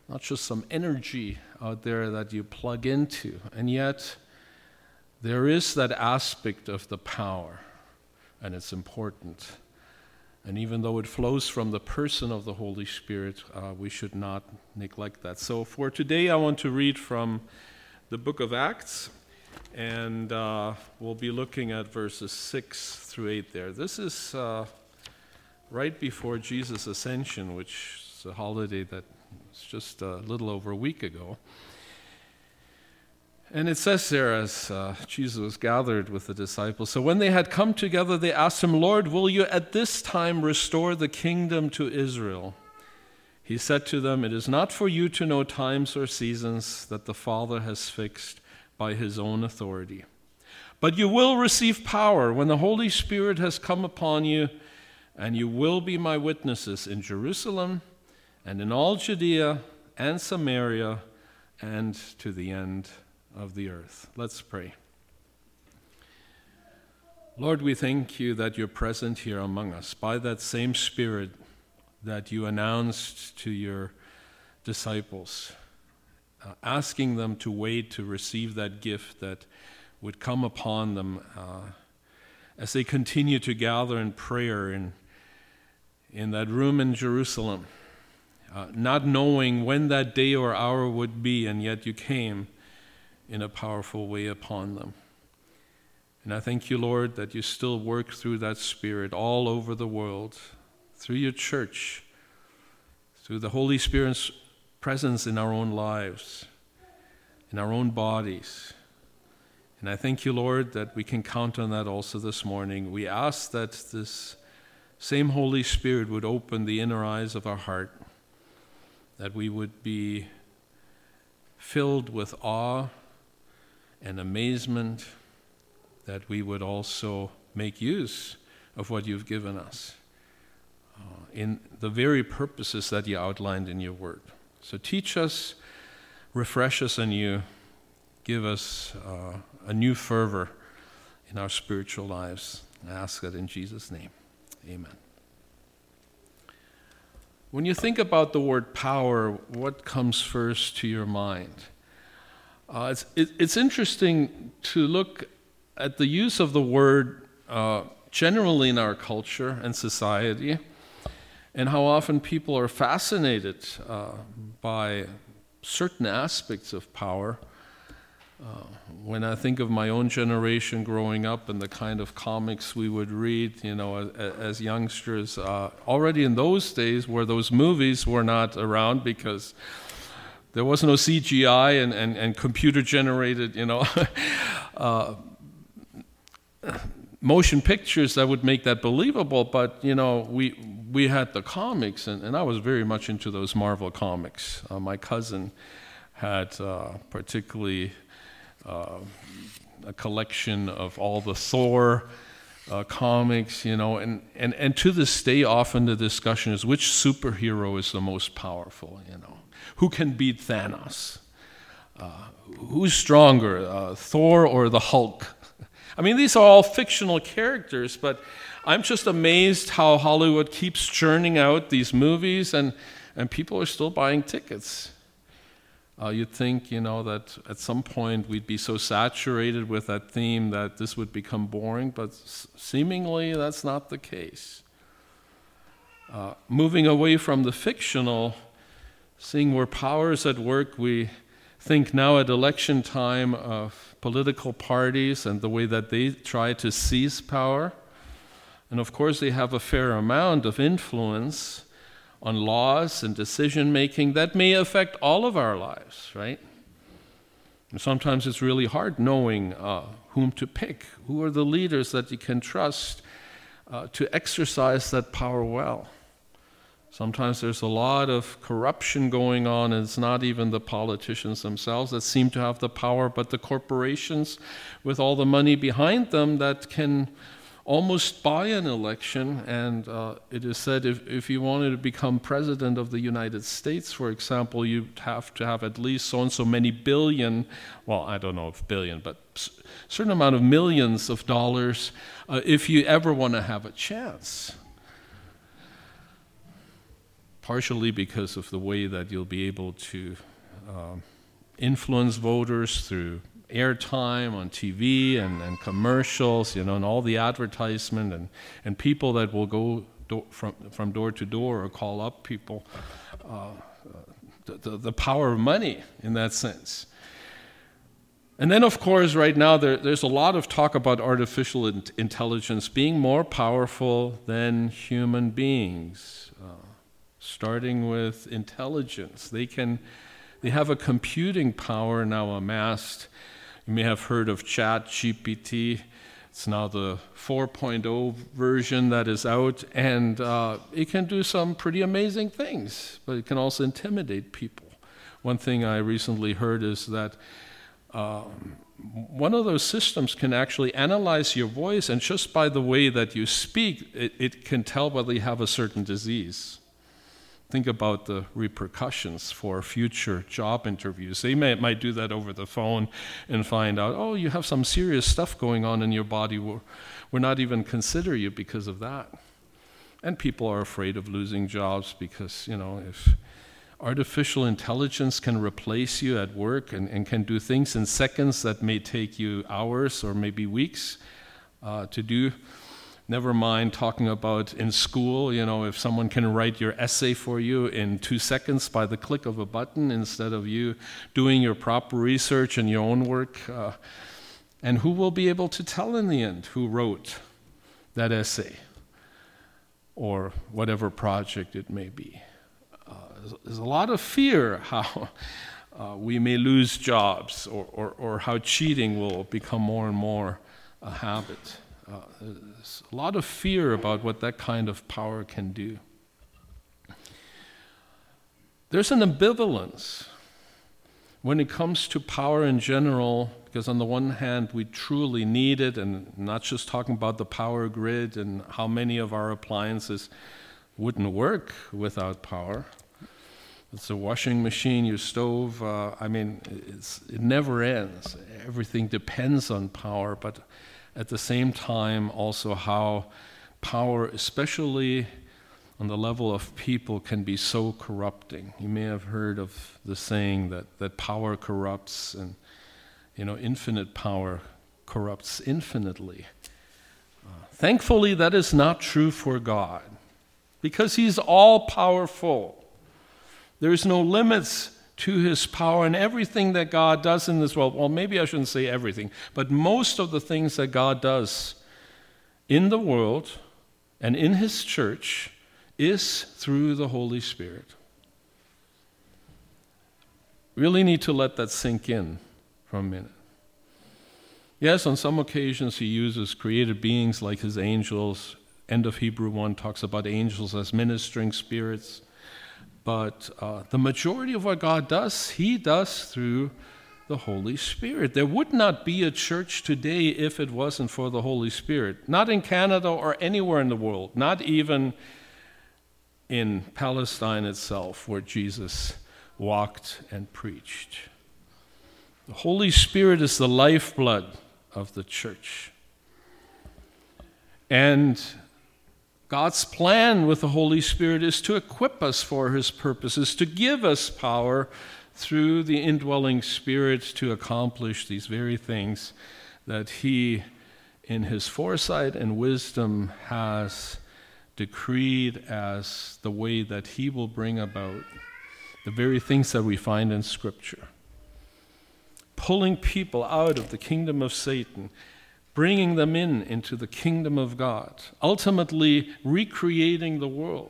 not just some energy out there that you plug into. And yet, there is that aspect of the power, and it's important. And even though it flows from the person of the Holy Spirit, we should not neglect that. So for today, I want to read from the book of Acts, and we'll be looking at verses 6 through 8 there. This is right before Jesus' ascension, which is a holiday that was just a little over a week ago. And it says there, as Jesus was gathered with the disciples, so when they had come together, they asked him, Lord, will you at this time restore the kingdom to Israel? He said to them, it is not for you to know times or seasons that the Father has fixed by his own authority. But you will receive power when the Holy Spirit has come upon you, and you will be my witnesses in Jerusalem and in all Judea and Samaria and to the end of the earth. Let's pray. Lord, we thank you that you're present here among us by that same Spirit that you announced to your disciples, asking them to wait to receive that gift that would come upon them as they continue to gather in prayer in that room in Jerusalem, not knowing when that day or hour would be, and yet you came in a powerful way upon them. And I thank you, Lord, that you still work through that Spirit all over the world, through your church, through the Holy Spirit's presence in our own lives, in our own bodies. And I thank you, Lord, that we can count on that also this morning. We ask that this same Holy Spirit would open the inner eyes of our heart, that we would be filled with awe and amazement, that we would also make use of what you've given us in the very purposes that you outlined in your word. So teach us, refresh us anew, give us a new fervor in our spiritual lives. I ask that in Jesus' name. Amen. When you think about the word power, what comes first to your mind? It's interesting to look at the use of the word generally in our culture and society, and how often people are fascinated by certain aspects of power. When I think of my own generation growing up and the kind of comics we would read, as youngsters, already in those days where those movies were not around because there was no CGI and computer-generated, motion pictures that would make that believable. But, we had the comics, and I was very much into those Marvel comics. My cousin had particularly a collection of all the Thor comics, and to this day, often the discussion is which superhero is the most powerful, Who can beat Thanos? Who's stronger, Thor or the Hulk? I mean, these are all fictional characters, but I'm just amazed how Hollywood keeps churning out these movies, and people are still buying tickets. You'd think, that at some point we'd be so saturated with that theme that this would become boring, but seemingly that's not the case. Moving away from the fictional, seeing where power is at work, we think now at election time of political parties and the way that they try to seize power. And of course they have a fair amount of influence on laws and decision-making that may affect all of our lives, right? And sometimes it's really hard knowing whom to pick, who are the leaders that you can trust to exercise that power well. Sometimes there's a lot of corruption going on, and it's not even the politicians themselves that seem to have the power, but the corporations with all the money behind them that can almost buy an election. And it is said if you wanted to become president of the United States, for example, you'd have to have at least so-and-so many billion, well, I don't know if billion, but a certain amount of millions of dollars if you ever want to have a chance. partially because of the way that you'll be able to influence voters through airtime on TV and commercials, and all the advertisement and people that will go from door to door or call up people. The power of money in that sense. And then, of course, right now there's a lot of talk about artificial intelligence being more powerful than human beings, starting with intelligence. They have a computing power now amassed. You may have heard of ChatGPT. It's now the 4.0 version that is out, and it can do some pretty amazing things, but it can also intimidate people. One thing I recently heard is that one of those systems can actually analyze your voice, and just by the way that you speak, it can tell whether you have a certain disease. Think about the repercussions for future job interviews. They might do that over the phone and find out, oh, you have some serious stuff going on in your body. We're not even consider you because of that. And people are afraid of losing jobs because, if artificial intelligence can replace you at work and can do things in seconds that may take you hours or maybe weeks to do. Never mind talking about in school, if someone can write your essay for you in 2 seconds by the click of a button instead of you doing your proper research and your own work. And who will be able to tell in the end who wrote that essay or whatever project it may be? There's a lot of fear how we may lose jobs or how cheating will become more and more a habit. There's a lot of fear about what that kind of power can do. There's an ambivalence when it comes to power in general, because on the one hand, we truly need it, and not just talking about the power grid and how many of our appliances wouldn't work without power. It's a washing machine, your stove, it never ends. Everything depends on power, but at the same time, also how power, especially on the level of people, can be so corrupting. You may have heard of the saying that power corrupts, and infinite power corrupts infinitely. Thankfully, that is not true for God, because He's all-powerful. There's no limits to His power, and everything that God does in this world, well, maybe I shouldn't say everything, but most of the things that God does in the world and in His church is through the Holy Spirit. Really need to let that sink in for a minute. Yes, on some occasions He uses created beings like His angels. End of Hebrew 1 talks about angels as ministering spirits. But the majority of what God does, He does through the Holy Spirit. There would not be a church today if it wasn't for the Holy Spirit. Not in Canada or anywhere in the world. Not even in Palestine itself, where Jesus walked and preached. The Holy Spirit is the lifeblood of the church. And God's plan with the Holy Spirit is to equip us for His purposes, to give us power through the indwelling Spirit to accomplish these very things that He, in His foresight and wisdom, has decreed as the way that He will bring about the very things that we find in Scripture. Pulling people out of the kingdom of Satan, bringing them into the kingdom of God, ultimately recreating the world.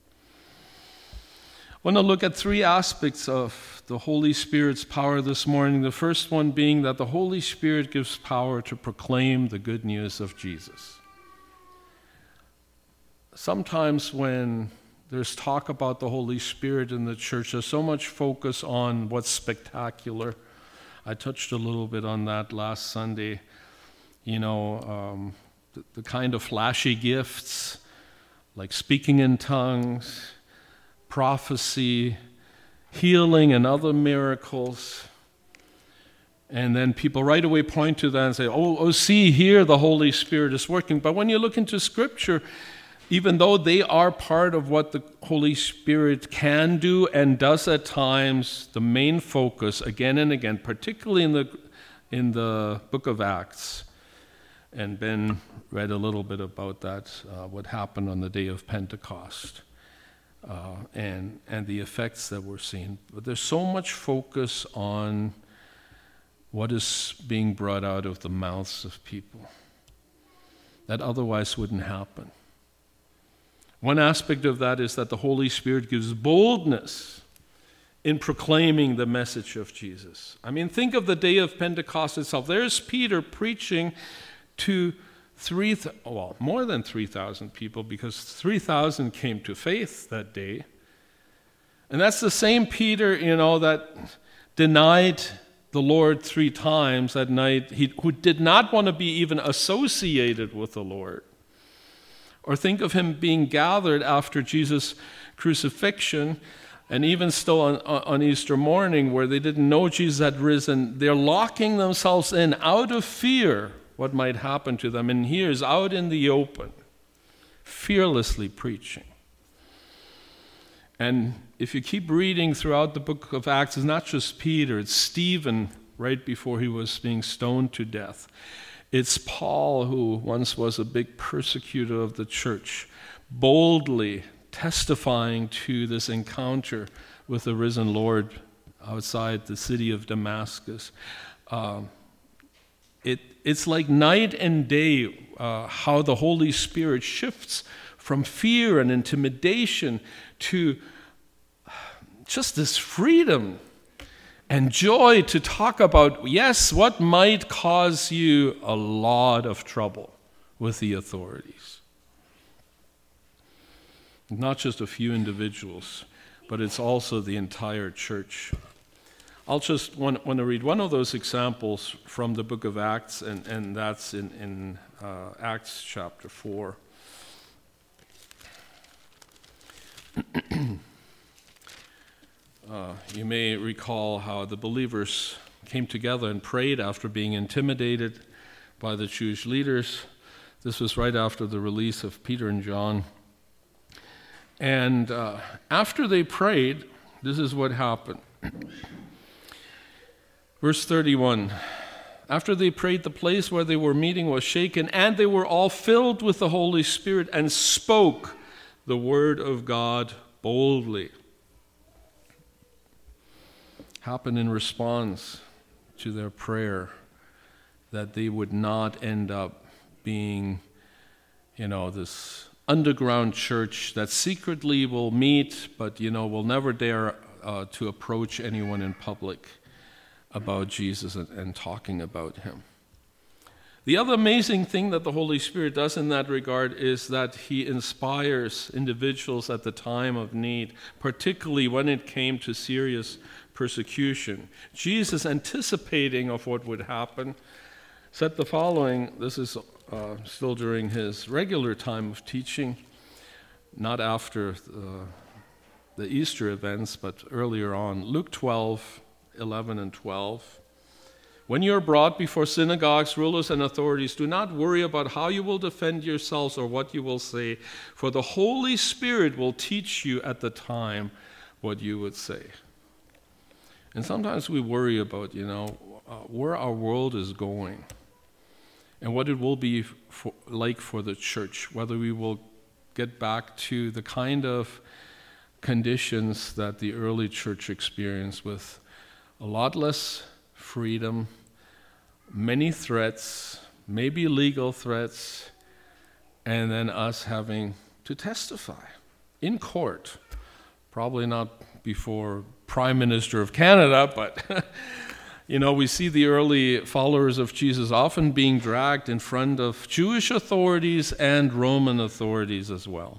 I want to look at 3 aspects of the Holy Spirit's power this morning. The first one being that the Holy Spirit gives power to proclaim the good news of Jesus. Sometimes when there's talk about the Holy Spirit in the church, there's so much focus on what's spectacular. I touched a little bit on that last Sunday. The kind of flashy gifts, like speaking in tongues, prophecy, healing, and other miracles. And then people right away point to that and say, oh, see, here the Holy Spirit is working. But when you look into Scripture, even though they are part of what the Holy Spirit can do and does at times, the main focus again and again, particularly in the book of Acts, and Ben read a little bit about that, what happened on the day of Pentecost, and the effects that we're seeing. But there's so much focus on what is being brought out of the mouths of people that otherwise wouldn't happen. One aspect of that is that the Holy Spirit gives boldness in proclaiming the message of Jesus. I mean, think of the day of Pentecost itself. There's Peter preaching to more than 3,000 people, because 3,000 came to faith that day. And that's the same Peter, that denied the Lord 3 times that night, who did not want to be even associated with the Lord. Or think of him being gathered after Jesus' crucifixion, and even still on Easter morning, where they didn't know Jesus had risen. They're locking themselves in out of fear what might happen to them. And he is out in the open, fearlessly preaching. And if you keep reading throughout the book of Acts, it's not just Peter, it's Stephen right before he was being stoned to death. It's Paul, who once was a big persecutor of the church, boldly testifying to this encounter with the risen Lord outside the city of Damascus. It's like night and day how the Holy Spirit shifts from fear and intimidation to just this freedom and joy to talk about, yes, what might cause you a lot of trouble with the authorities. Not just a few individuals, but it's also the entire church. I'll just want to read one of those examples from the book of Acts, and that's in Acts chapter 4. You may recall how the believers came together and prayed after being intimidated by the Jewish leaders. This was right after the release of Peter and John. And after they prayed, this is what happened. Verse 31, after they prayed, the place where they were meeting was shaken, and they were all filled with the Holy Spirit and spoke the word of God boldly. Happened in response to their prayer that they would not end up being, this underground church that secretly will meet, but, will never dare to approach anyone in public about Jesus and talking about him. The other amazing thing that the Holy Spirit does in that regard is that he inspires individuals at the time of need, particularly when it came to serious persecution. Jesus, anticipating of what would happen, said the following. This is still during his regular time of teaching, not after the Easter events, but earlier on. Luke 12:11 and 12. When you are brought before synagogues, rulers, and authorities, do not worry about how you will defend yourselves or what you will say, for the Holy Spirit will teach you at the time what you would say. And sometimes we worry about, where our world is going and what it will be like for the church, whether we will get back to the kind of conditions that the early church experienced, with a lot less freedom, many threats, maybe legal threats, and then us having to testify in court. Probably not before Prime Minister of Canada, but we see the early followers of Jesus often being dragged in front of Jewish authorities and Roman authorities as well.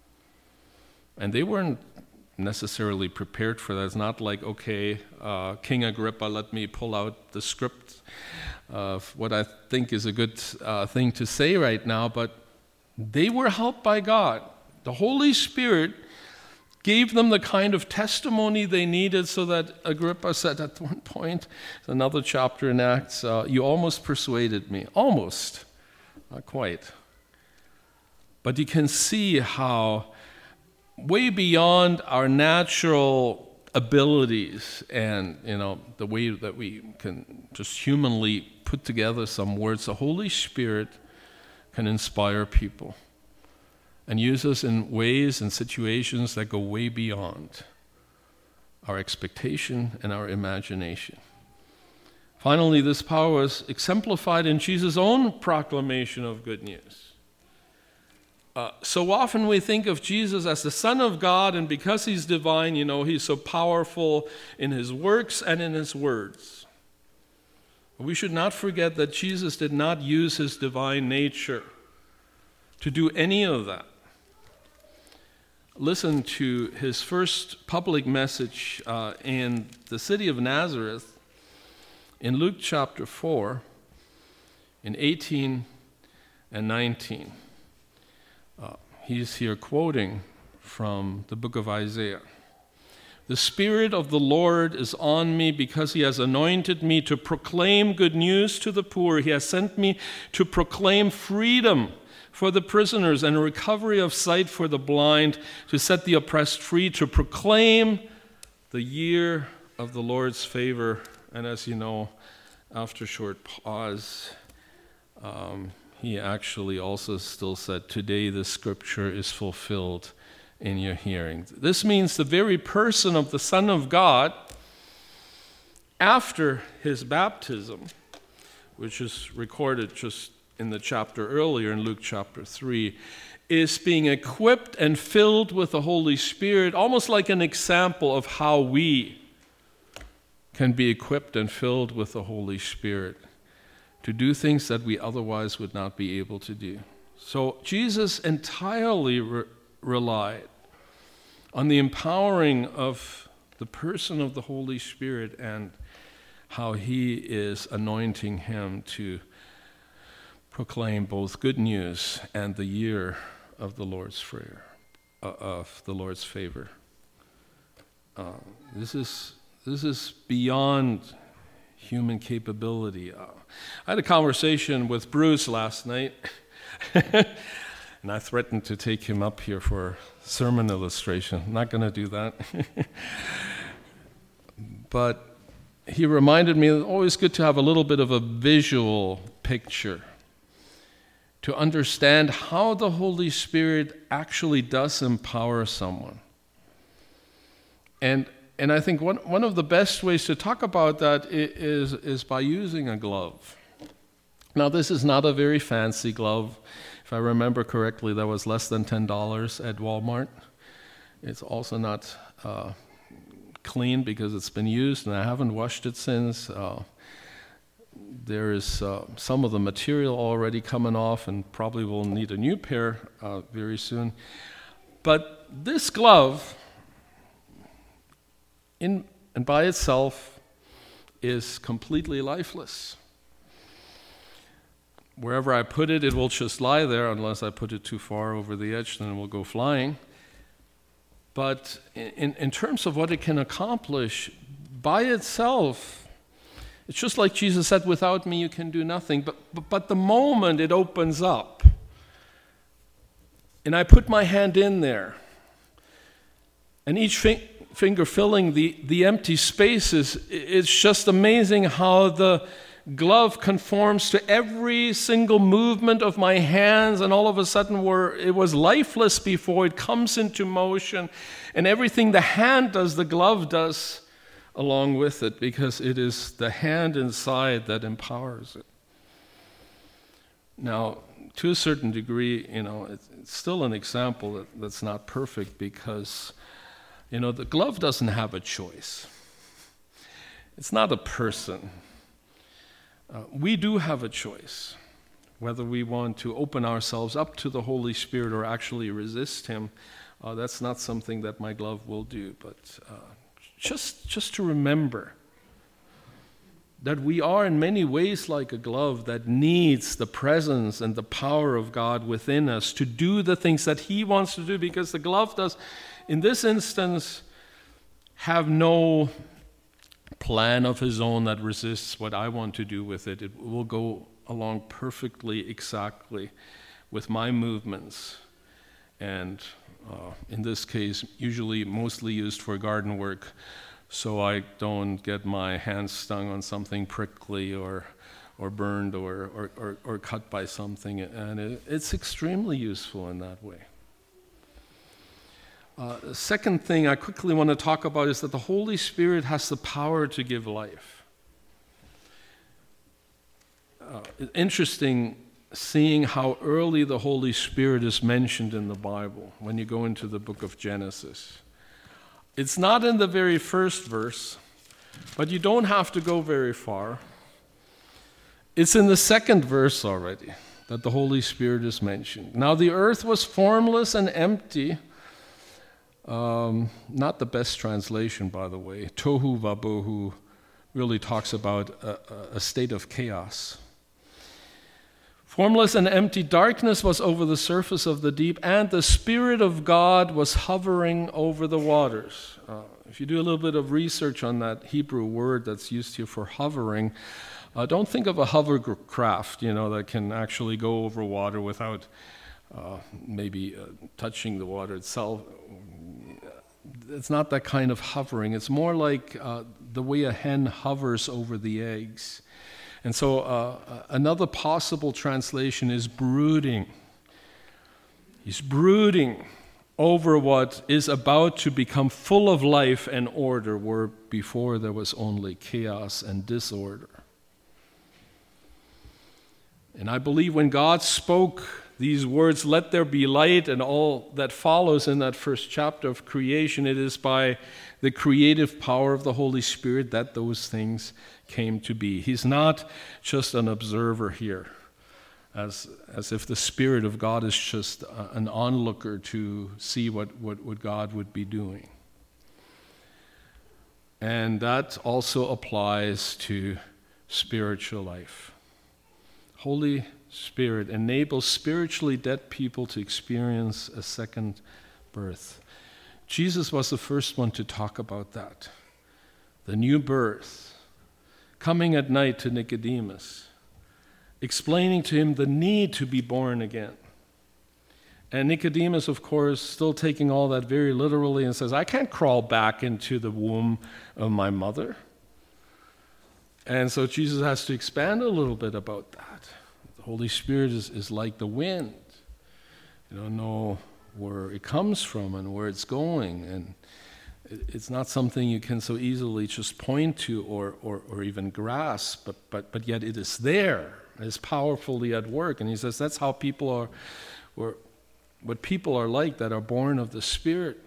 And they weren't necessarily prepared for that. It's not like, okay, King Agrippa, let me pull out the script of what I think is a good thing to say right now, but they were helped by God. The Holy Spirit gave them the kind of testimony they needed, so that Agrippa said at one point, another chapter in Acts, you almost persuaded me. Almost. Not quite. But you can see how way beyond our natural abilities and, the way that we can just humanly put together some words, the Holy Spirit can inspire people and use us in ways and situations that go way beyond our expectation and our imagination. Finally, this power was exemplified in Jesus' own proclamation of good news. So often we think of Jesus as the Son of God, and because he's divine, he's so powerful in his works and in his words. We should not forget that Jesus did not use his divine nature to do any of that. Listen to his first public message in the city of Nazareth in Luke chapter 4, in 18 and 19. He's here quoting from the book of Isaiah. The Spirit of the Lord is on me because he has anointed me to proclaim good news to the poor. He has sent me to proclaim freedom for the prisoners and recovery of sight for the blind, to set the oppressed free, to proclaim the year of the Lord's favor. And as you know, after a short pause, he actually also still said, today the scripture is fulfilled in your hearing. This means the very person of the Son of God, after his baptism, which is recorded just in the chapter earlier in Luke chapter 3, is being equipped and filled with the Holy Spirit, almost like an example of how we can be equipped and filled with the Holy Spirit to do things that we otherwise would not be able to do. So Jesus entirely relied on the empowering of the person of the Holy Spirit and how he is anointing him to proclaim both good news and the year of the Lord's favor. This is beyond human capability. I had a conversation with Bruce last night, and I threatened to take him up here for a sermon illustration. I'm not going to do that. But he reminded me it's always good to have a little bit of a visual picture to understand how the Holy Spirit actually does empower someone. And I think one of the best ways to talk about that is by using a glove. Now, this is not a very fancy glove. If I remember correctly, that was less than $10 at Walmart. It's also not clean because it's been used, and I haven't washed it since. There is some of the material already coming off, and probably will need a new pair very soon. But this glove, and by itself, is completely lifeless. Wherever I put it, it will just lie there unless I put it too far over the edge, then it will go flying. But in terms of what it can accomplish, by itself, it's just like Jesus said, without me you can do nothing. But the moment it opens up, and I put my hand in there, and each finger filling the empty spaces, it's just amazing how the glove conforms to every single movement of my hands, and all of a sudden where it was lifeless before, it comes into motion, and everything the hand does, the glove does along with it, because it is the hand inside that empowers it. Now, to a certain degree, it's still an example that's not perfect, because the glove doesn't have a choice. It's not a person. We do have a choice, whether we want to open ourselves up to the Holy Spirit or actually resist him. That's not something that my glove will do, but just to remember that we are in many ways like a glove that needs the presence and the power of God within us to do the things that he wants to do, because the glove does, in this instance, have no plan of his own that resists what I want to do with it. It will go along perfectly, exactly with my movements and in this case, usually mostly used for garden work, so I don't get my hands stung on something prickly or burned or cut by something, and it's extremely useful in that way. The second thing I quickly want to talk about is that the Holy Spirit has the power to give life. Interesting seeing how early the Holy Spirit is mentioned in the Bible when you go into the book of Genesis. It's not in the very first verse, but you don't have to go very far. It's in the second verse already that the Holy Spirit is mentioned. Now the earth was formless and empty. Not the best translation, by the way. Tohu vabohu really talks about a state of chaos. Formless and empty darkness was over the surface of the deep, and the Spirit of God was hovering over the waters. If you do a little bit of research on that Hebrew word that's used here for hovering, don't think of a hovercraft, that can actually go over water without maybe touching the water itself. It's not that kind of hovering. It's more like the way a hen hovers over the eggs. And so another possible translation is brooding. He's brooding over what is about to become full of life and order, where before there was only chaos and disorder. And I believe when God spoke these words, "Let there be light," and all that follows in that first chapter of creation, it is by the creative power of the Holy Spirit that those things came to be. He's not just an observer here, as if the Spirit of God is just an onlooker to see what God would be doing. And that also applies to spiritual life. Holy Spirit enables spiritually dead people to experience a second birth. Jesus was the first one to talk about that. The new birth, coming at night to Nicodemus, explaining to him the need to be born again. And Nicodemus, of course, still taking all that very literally and says, "I can't crawl back into the womb of my mother." And so Jesus has to expand a little bit about that. The Holy Spirit is like the wind. You don't know where it comes from and where it's going, and it's not something you can so easily just point to or even grasp, but yet it is there. It's powerfully at work. And he says that's how people are, or what people are like that are born of the Spirit.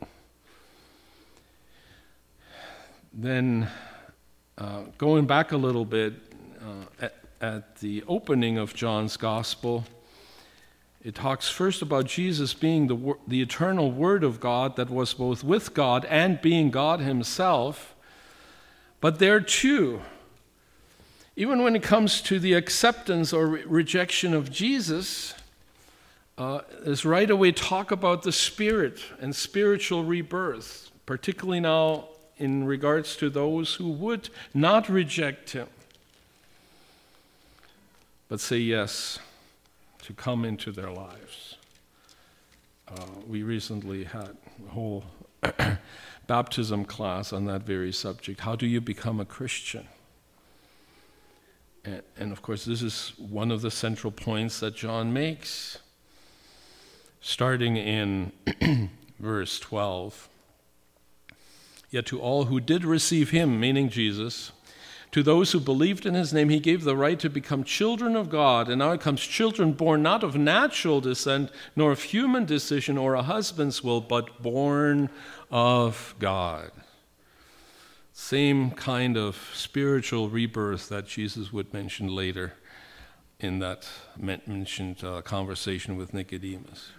Then going back a little bit at the opening of John's Gospel, it talks first about Jesus being the eternal Word of God that was both with God and being God himself. But there too, even when it comes to the acceptance or rejection of Jesus, there's right away talk about the Spirit and spiritual rebirth, particularly now in regards to those who would not reject him, but say yes to come into their lives. We recently had a whole baptism class on that very subject. How do you become a Christian? And of course, this is one of the central points that John makes, starting in verse 12. Yet to all who did receive him, meaning Jesus, to those who believed in his name, he gave the right to become children of God. And now it comes children born not of natural descent, nor of human decision or a husband's will, but born of God. Same kind of spiritual rebirth that Jesus would mention later in that mentioned conversation with Nicodemus.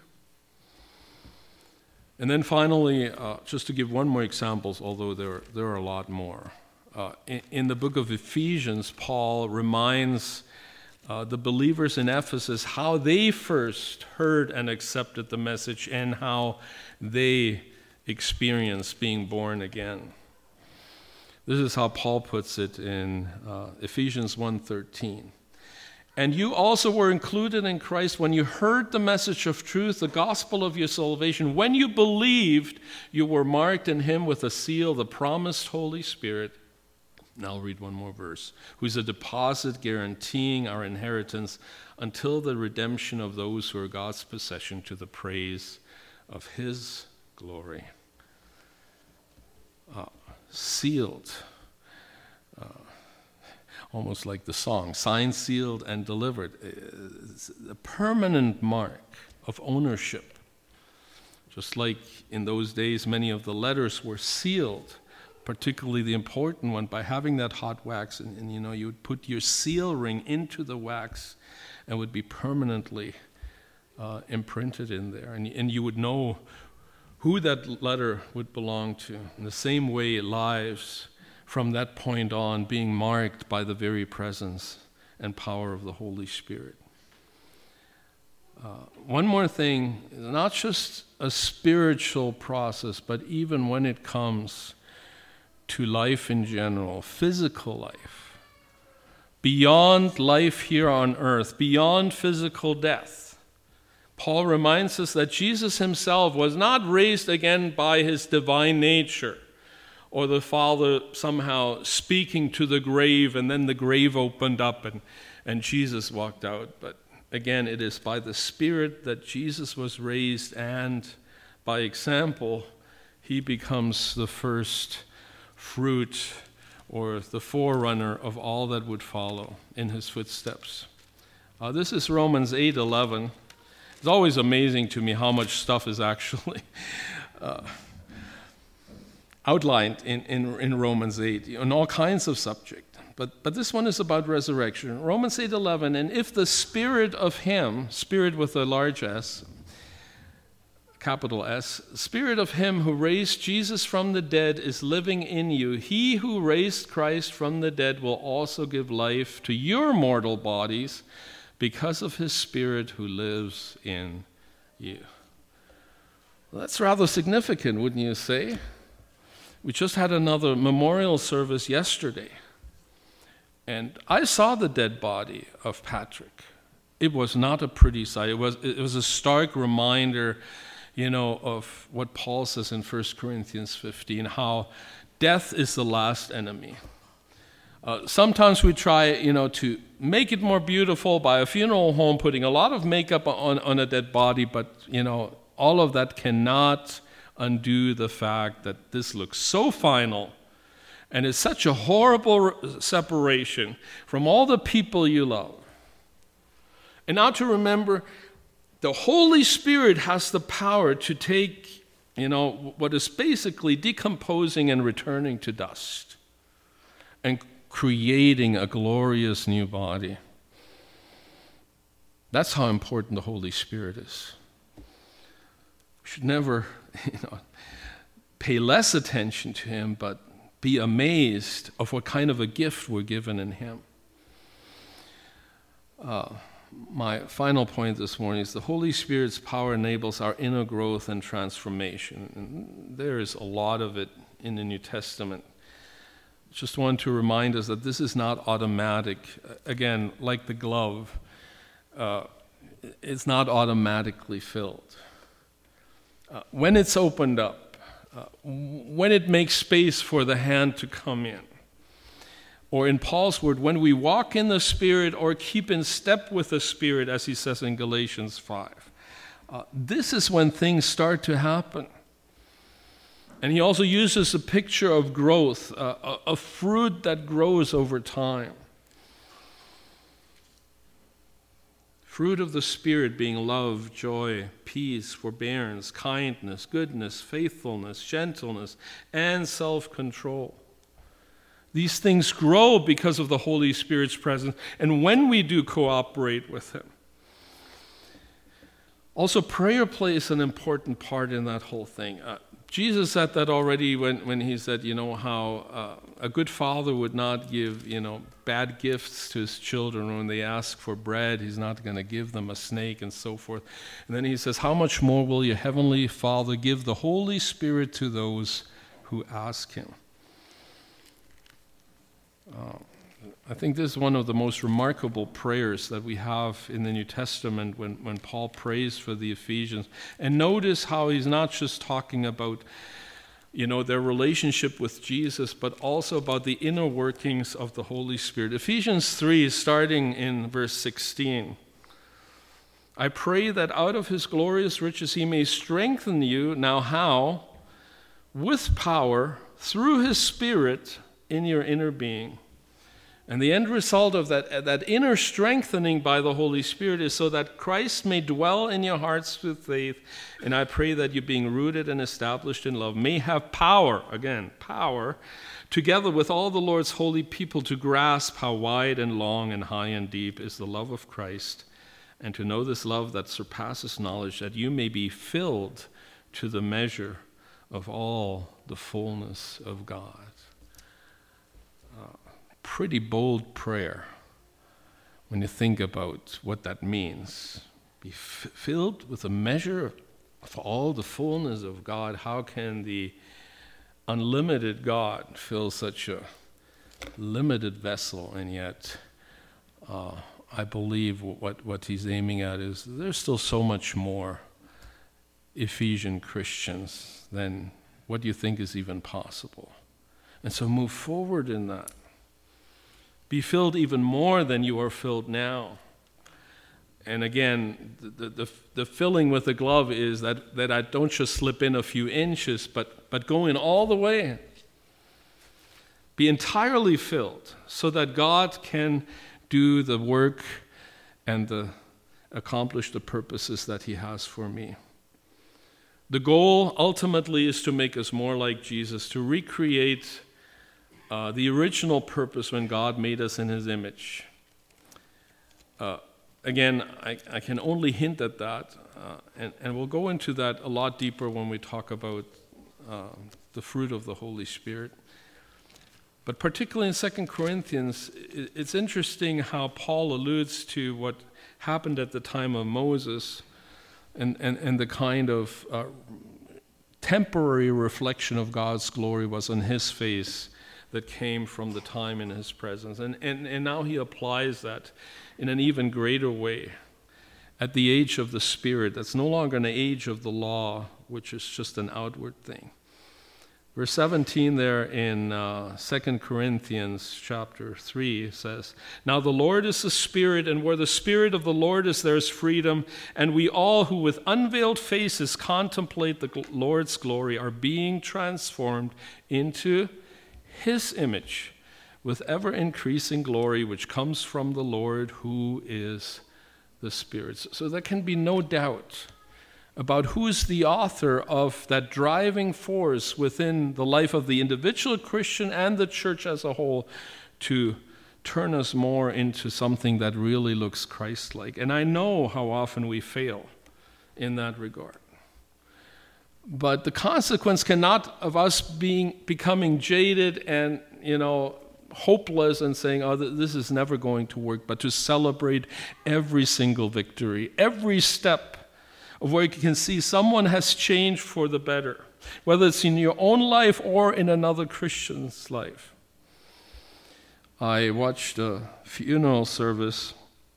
And then finally, just to give one more example, although there are a lot more. In the book of Ephesians, Paul reminds the believers in Ephesus how they first heard and accepted the message and how they experienced being born again. This is how Paul puts it in Ephesians 1:13. And you also were included in Christ when you heard the message of truth, the gospel of your salvation. When you believed, you were marked in him with a seal, the promised Holy Spirit. Now I'll read one more verse. Who's a deposit guaranteeing our inheritance until the redemption of those who are God's possession to the praise of his glory. Sealed. Almost like the song, signed, sealed, and delivered. It's a permanent mark of ownership. Just like in those days, many of the letters were sealed, particularly the important one, by having that hot wax. And you would put your seal ring into the wax and would be permanently imprinted in there. And you would know who that letter would belong to. In the same way, lives from that point on being marked by the very presence and power of the Holy Spirit. One more thing, not just a spiritual process, but even when it comes to life in general, physical life, beyond life here on earth, beyond physical death. Paul reminds us that Jesus himself was not raised again by his divine nature, or the Father somehow speaking to the grave, and then the grave opened up and Jesus walked out. But again, it is by the Spirit that Jesus was raised, and by example, he becomes the first fruit or the forerunner of all that would follow in his footsteps. This is Romans 8:11. It's always amazing to me how much stuff is actually outlined in Romans 8 on all kinds of subjects. But this one is about resurrection. Romans 8:11, and if the Spirit of him, Spirit with a large S, capital S, Spirit of him who raised Jesus from the dead is living in you, he who raised Christ from the dead will also give life to your mortal bodies because of his Spirit who lives in you. Well, that's rather significant, wouldn't you say? We just had another memorial service yesterday, and I saw the dead body of Patrick. It was not a pretty sight. It was a stark reminder, of what Paul says in 1 Corinthians 15, how death is the last enemy. Sometimes we try, to make it more beautiful by a funeral home, putting a lot of makeup on a dead body, but, all of that cannot undo the fact that this looks so final and is such a horrible separation from all the people you love. And now to remember, the Holy Spirit has the power to take, what is basically decomposing and returning to dust and creating a glorious new body. That's how important the Holy Spirit is. We should never pay less attention to him, but be amazed of what kind of a gift we're given in him. My final point this morning is the Holy Spirit's power enables our inner growth and transformation. And there is a lot of it in the New Testament. Just want to remind us that this is not automatic. Again, like the glove, it's not automatically filled. When it's opened up, when it makes space for the hand to come in, or in Paul's word, when we walk in the Spirit or keep in step with the Spirit, as he says in Galatians 5, this is when things start to happen. And he also uses a picture of growth, a fruit that grows over time. Fruit of the Spirit being love, joy, peace, forbearance, kindness, goodness, faithfulness, gentleness, and self-control. These things grow because of the Holy Spirit's presence, and when we do cooperate with him. Also, prayer plays an important part in that whole thing. Jesus said that already when he said, how a good father would not give, bad gifts to his children. When they ask for bread, he's not going to give them a snake and so forth. And then he says, how much more will your heavenly Father give the Holy Spirit to those who ask him? I think this is one of the most remarkable prayers that we have in the New Testament when Paul prays for the Ephesians. And notice how he's not just talking about, their relationship with Jesus, but also about the inner workings of the Holy Spirit. Ephesians 3, starting in verse 16. I pray that out of his glorious riches he may strengthen you. Now how? With power, through his Spirit in your inner being. And the end result of that inner strengthening by the Holy Spirit is so that Christ may dwell in your hearts with faith. And I pray that you, being rooted and established in love, may have power, together with all the Lord's holy people, to grasp how wide and long and high and deep is the love of Christ, and to know this love that surpasses knowledge, that you may be filled to the measure of all the fullness of God. Pretty bold prayer when you think about what that means. Be filled with a measure of all the fullness of God. How can the unlimited God fill such a limited vessel? And yet, I believe what he's aiming at is there's still so much more Ephesian Christians than what you think is even possible. And so move forward in that. Be filled even more than you are filled now. And again, the filling with the glove is that I don't just slip in a few inches, but go in all the way. Be entirely filled so that God can do the work and accomplish the purposes that he has for me. The goal ultimately is to make us more like Jesus, to recreate the original purpose when God made us in his image. Again, I can only hint at that, and we'll go into that a lot deeper when we talk about the fruit of the Holy Spirit. But particularly in 2 Corinthians, it's interesting how Paul alludes to what happened at the time of Moses and the kind of temporary reflection of God's glory was on his face that came from the time in his presence. And now he applies that in an even greater way at the age of the Spirit. That's no longer an age of the law, which is just an outward thing. Verse 17 there in 2 Corinthians chapter 3 says, Now the Lord is the Spirit, and where the Spirit of the Lord is, there is freedom. And we all who with unveiled faces contemplate the Lord's glory are being transformed into his image with ever-increasing glory, which comes from the Lord, who is the Spirit. So there can be no doubt about who's the author of that driving force within the life of the individual Christian and the church as a whole to turn us more into something that really looks Christ-like. And I know how often we fail in that regard. But the consequence cannot of us becoming jaded and, hopeless and saying, this is never going to work, but to celebrate every single victory, every step of where you can see someone has changed for the better, whether it's in your own life or in another Christian's life. I watched a funeral service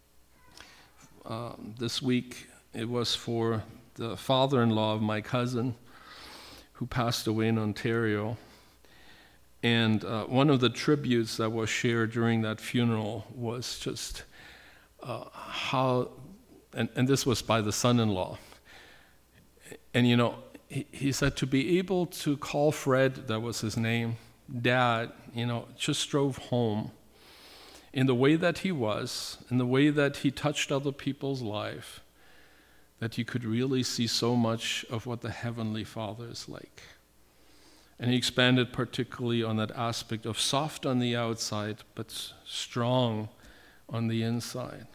this week. It was for the father-in-law of my cousin who passed away in Ontario. And one of the tributes that was shared during that funeral was just how, and this was by the son-in-law. And he said to be able to call Fred, that was his name, Dad, just drove home in the way that he was, in the way that he touched other people's life, that you could really see so much of what the Heavenly Father is like. And he expanded particularly on that aspect of soft on the outside, but strong on the inside.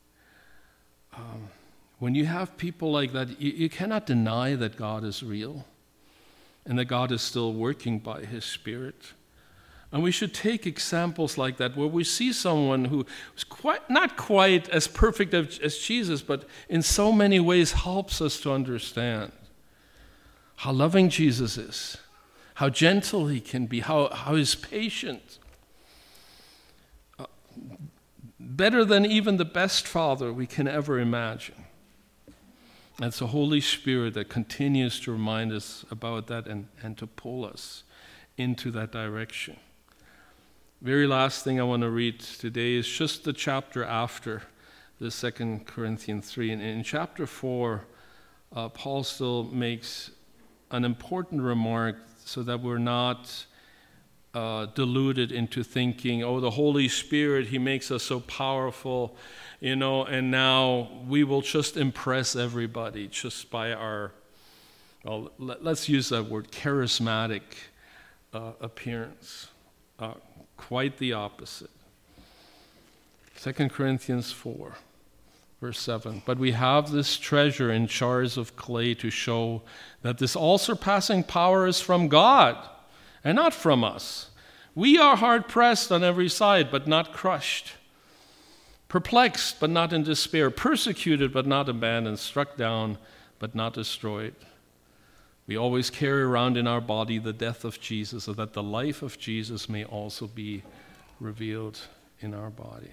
When you have people like that, you cannot deny that God is real and that God is still working by his Spirit. And we should take examples like that where we see someone who is not quite as perfect as Jesus, but in so many ways helps us to understand how loving Jesus is, how gentle he can be, how he's patient. better than even the best father we can ever imagine. It's the Holy Spirit that continues to remind us about that and to pull us into that direction. Very last thing I want to read today is just the chapter after the 2 Corinthians 3. And in chapter 4, Paul still makes an important remark so that we're not deluded into thinking, oh, the Holy Spirit, he makes us so powerful, and now we will just impress everybody just by our, well, let's use that word, charismatic appearance. Quite the opposite. 2 Corinthians 4, verse 7. But we have this treasure in jars of clay to show that this all-surpassing power is from God and not from us. We are hard-pressed on every side, but not crushed. Perplexed, but not in despair. Persecuted, but not abandoned. Struck down, but not destroyed. We always carry around in our body the death of Jesus, so that the life of Jesus may also be revealed in our body.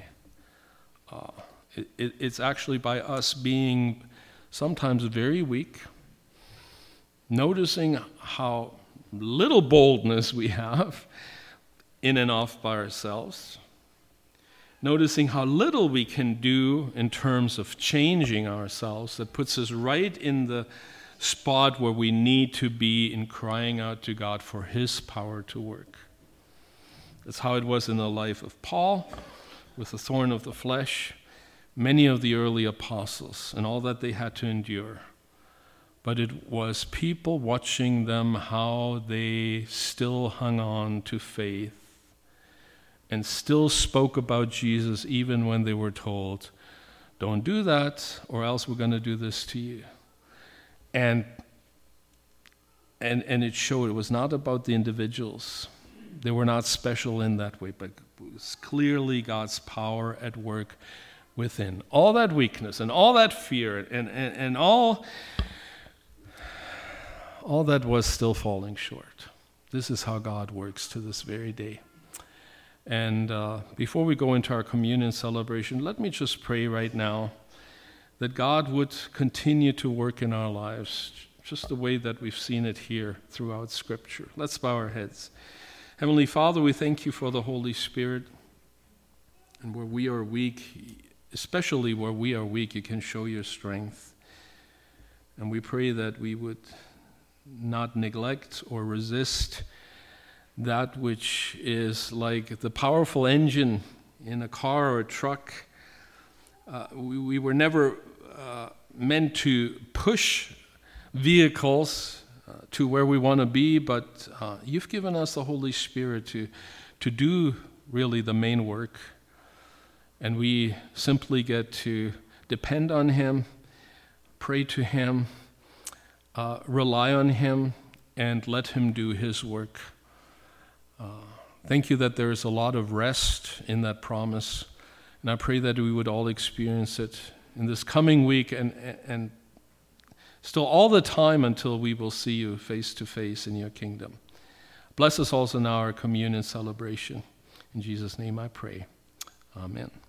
It's actually by us being sometimes very weak, noticing how little boldness we have in and of by ourselves, noticing how little we can do in terms of changing ourselves, that puts us right in the spot where we need to be in crying out to God for his power to work. That's how it was in the life of Paul, with the thorn of the flesh, many of the early apostles, and all that they had to endure. But it was people watching them, how they still hung on to faith and still spoke about Jesus even when they were told, don't do that or else we're going to do this to you. And it showed it was not about the individuals. They were not special in that way, but it was clearly God's power at work within. All that weakness and all that fear and all that was still falling short. This is how God works to this very day. And before we go into our communion celebration, let me just pray right now that God would continue to work in our lives, just the way that we've seen it here throughout Scripture. Let's bow our heads. Heavenly Father, we thank you for the Holy Spirit. And where we are weak, especially where we are weak, you can show your strength. And we pray that we would not neglect or resist that which is like the powerful engine in a car or a truck. We were never meant to push vehicles to where we want to be, but you've given us the Holy Spirit to do really the main work. And we simply get to depend on him, pray to him, rely on him, and let him do his work. Thank you that there is a lot of rest in that promise. And I pray that we would all experience it in this coming week and still all the time until we will see you face to face in your kingdom. Bless us also now our communion celebration. In Jesus' name I pray. Amen.